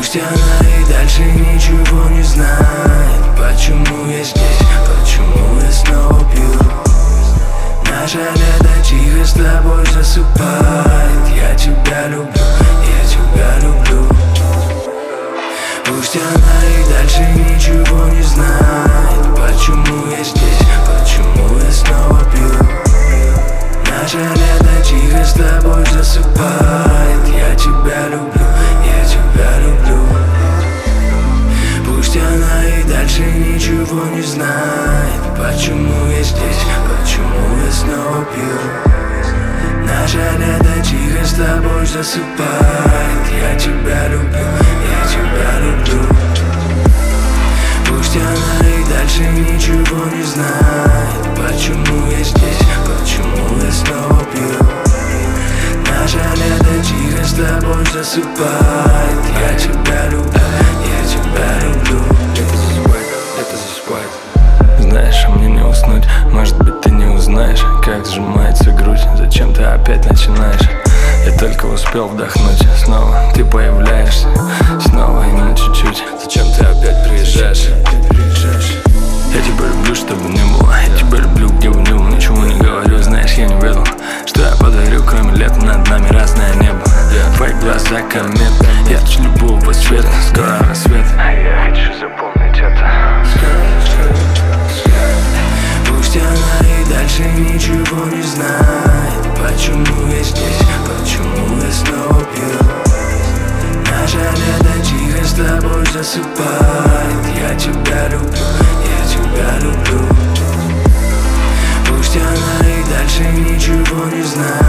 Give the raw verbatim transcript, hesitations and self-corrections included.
Пусть она и дальше ничего не знает, почему я здесь, почему я снова пью. Наше лето тихо с тобой засыпает. Я тебя люблю, я тебя люблю. Пусть она и дальше ничего не знает, почему я здесь, почему я снова пью. Наше лето тихо с тобой засыпает. Я тебя люблю, я тебя люблю. Пусть она и дальше ничего не знает, почему я здесь, почему я снова пью. Наше лето тихо с тобой засыпает. Я тебя люблю, я тебя люблю. Пусть она и дальше ничего не знает, почему я здесь, почему я снова пью. Наше лето тихо с тобой засыпает. Я тебя люблю, я тебя люблю. Лето засыпает, лето засыпает. Знаешь, а мне не уснуть. Может быть, ты не узнаешь, как сжимается грудь. Зачем ты опять начинаешь? Я только успел вдохнуть. Снова ты появляешься, снова и на чуть-чуть. Зачем ты опять приезжаешь? Я тебя люблю, чтобы не было. Я тебя люблю, где бы не был. Ничего не говорю, знаешь, я не ведал, что я подарю, кроме лета над нами разное небо. Твои глаза комет, ярче любого цвета. Скоро рассвет, а я хочу запомнить это. Пусть она и дальше ничего не знает, почему я здесь, почему я снова пью. Наше лето тихо с тобой засыпает. Я тебя люблю, я тебя люблю. Пусть она и дальше ничего не знает,